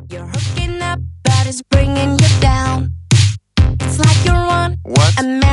You're hooking up, but it's bringing you down. It's like you're on What? a